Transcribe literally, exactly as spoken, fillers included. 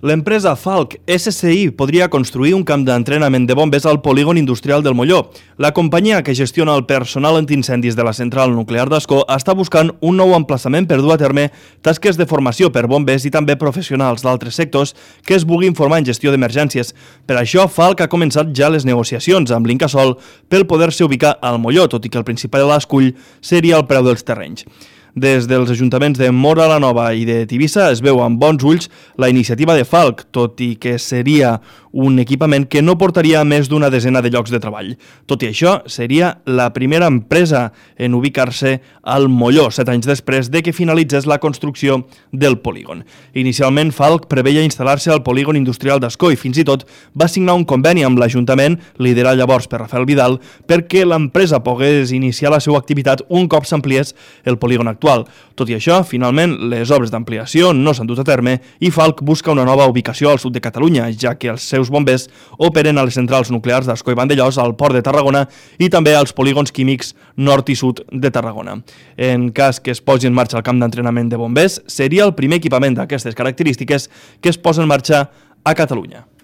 L'empresa Falck S S I podria construir un camp d'entrenament de bombers al polígon industrial del Molló. La companyia que gestiona el personal antiincendis de la central nuclear d'Ascó està buscant un nou emplaçament per dur a terme tasques de formació per bombers i també professionals d'altres sectors que es vulguin formar en gestió d'emergències. Per això, Falck ha començat ja les negociacions amb l'Incasòl pel poder-se ubicar al Molló, tot i que el principal escull seria el preu dels terrenys. Des dels ajuntaments de Móra la Nova i de Tivissa es veu amb bons ulls la iniciativa de Falck, tot i que seria un equipament que no portaria més d'una desena de llocs de treball. Tot i això, seria la primera empresa en ubicar-se al Molló, set anys després de que finalitzés la construcció del polígon. Inicialment, Falck preveia instal·lar-se al polígon industrial d'Ascó i fins i tot va signar un conveni amb l'Ajuntament, liderat llavors per Rafael Vidal, perquè l'empresa pogués iniciar la seva activitat un cop s'ampliés el polígon actual. Tot i això, finalment, les obres d'ampliació no s'han dut a terme i Falck busca una nova ubicació al sud de Catalunya, ja que els seus bombers operen a les centrals nuclears d'Ascó i Vandellòs, al port de Tarragona i també als polígons químics nord i sud de Tarragona. En cas que es posi en marxa el camp d'entrenament de bombers, seria el primer equipament d'aquestes característiques que es posa en marxa a Catalunya.